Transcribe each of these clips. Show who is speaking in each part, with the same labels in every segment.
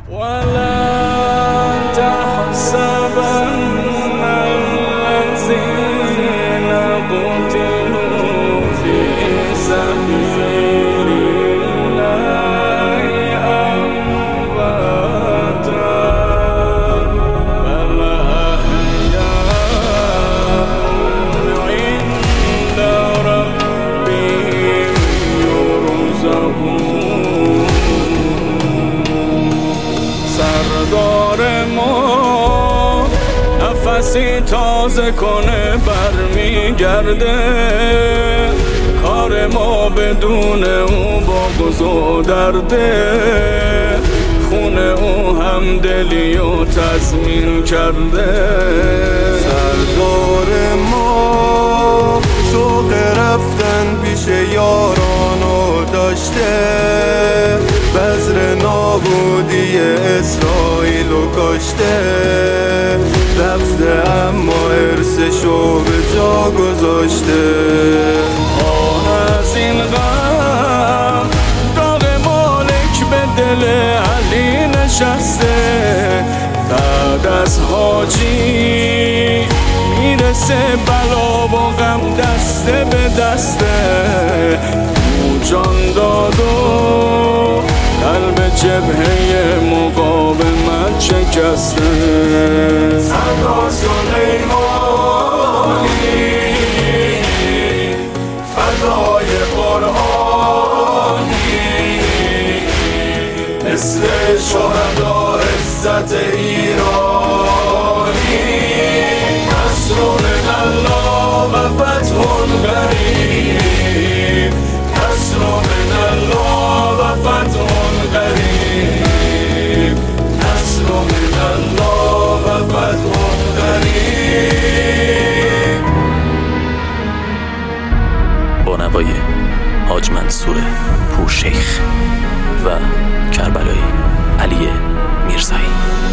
Speaker 1: ولن تحسبن الذين قتلوا في سبيل الله أمواتا بل أحياء عند ربهم يرزقون. سردار ما نفسی تازه کنه برمیگرده، کار ما بدون او بغض و درده، خون او هم دلی و تضمین کرده.
Speaker 2: سردار ما شوق رفتن پیش یارانو داشته، بذر نابودی اسرائیلو کاشته، رفته اما ارثشو به جا گذاشته.
Speaker 1: آن از این غم داغ مالک به دل علی نشسته، بعد از حاجی میرسه بلا و غم دسته به دسته. او جان داد و قلب جبهه مقاومت شکسته.
Speaker 2: سردار سلیمانی فدای قرآنی، مثل شهدا عزت ایرانی. نصر من الله و فتح قریب، نصر من الله و فتح قریب، نصر من الله و فتح قریب.
Speaker 3: با نوای حاج منصور پورشیخ و کربلایی علی میرزایی.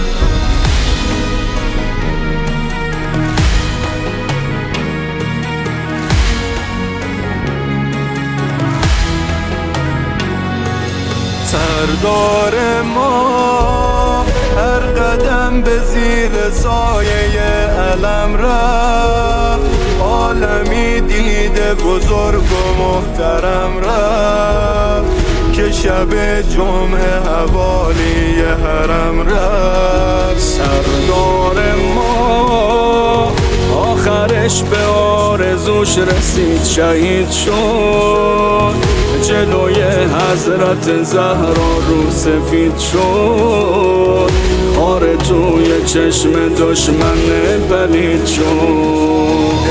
Speaker 2: سردار ما هر قدم به زیر سایه علم رفت، عالمی دیده بزرگ و محترم رفت، که شب جمعه حوالی حرم رفت.
Speaker 1: سردار ما آخرش به آرزوش رسید، شهید شد، جلوی حضرت زهرا رو سفید شد، خار توی چشم دشمن پلید شد.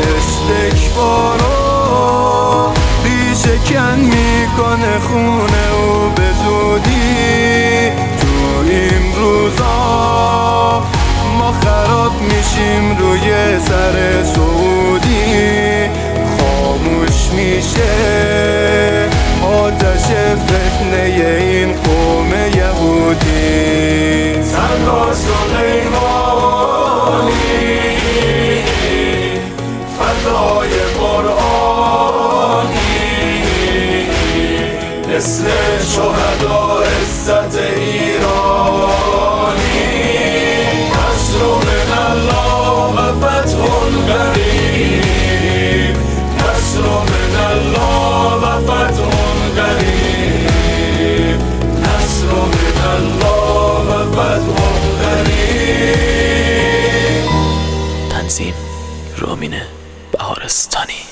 Speaker 2: استکبارا ریشه کن میکنه خونه او به زودی، تو این روزا ما خراب میشیم روی سر سعودی، خاموش میشه آتش فتنه این قوم یهودی. سردار سلیمانی فدای قرآنی، مثل شهدا عزت ایرانی. نصر من الله و فتح قریب، نصر من الله و فتح قریب، نصر من الله و فتح قریب.
Speaker 3: تنظیم رامین بهارستانی.